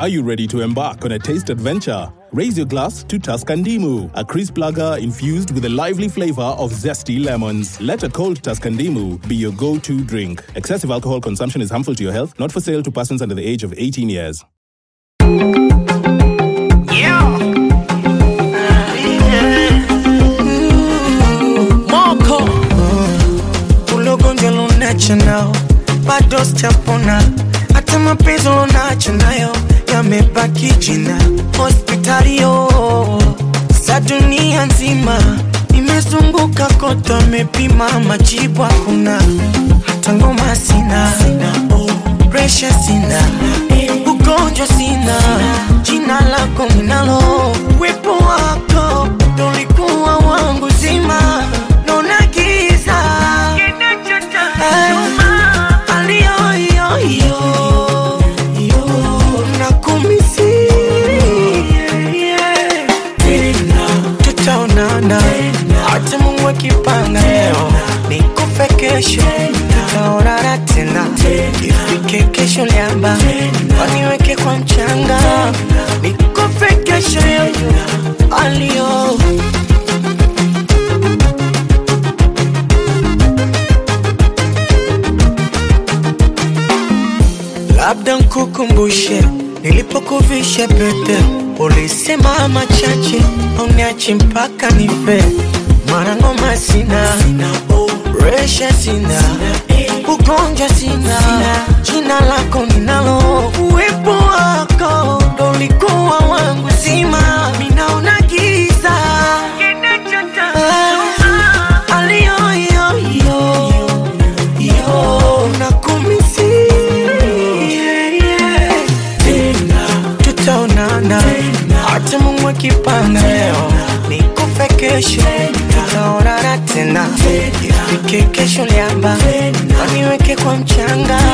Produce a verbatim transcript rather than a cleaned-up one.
Are you ready to embark on a taste adventure? Raise your glass to Tascandimu, a crisp lager infused with a lively flavor of zesty lemons. Let a cold Tascandimu be your go-to drink. Excessive alcohol consumption is harmful to your health, not for sale to persons under the age of eighteen years. Yeah. Moko ulogonjwa lunacho nao bado sijapona, hata mapenzi lunacho nayo yamebaki jina. Hospitali yo sa dunia nzima nimezunguka kote, nimepima majibu hakuna, hata ngoma sina, pressure sina, ugonjwa sina, jina lako ninalo, wepo wako ndo ulikuwa wangu zima, naona giza alio yo yo yo nakumisiri tutaonana, hata Mungu akipanga leo nikufe kesho, tutaonana tena, ifike kesho liamba waniweke kwa mchanga, nikufe kesho yoyo alio. Labda nkukumbushe nilipokuvisha pete, ulisema machache uniachi mpaka nife. Mara ngoma sina, resha sina, ugonjwa sina, jina lako ninalo, uwepo wako ndo ulikuwa wangu zima, minaona giza alio yo yo yo nakumisiri tutaonana, hata Mungu akipanga leo nikufe kesho, tutaonana tena, ifike kesho liamba waniweke kwa mchanga,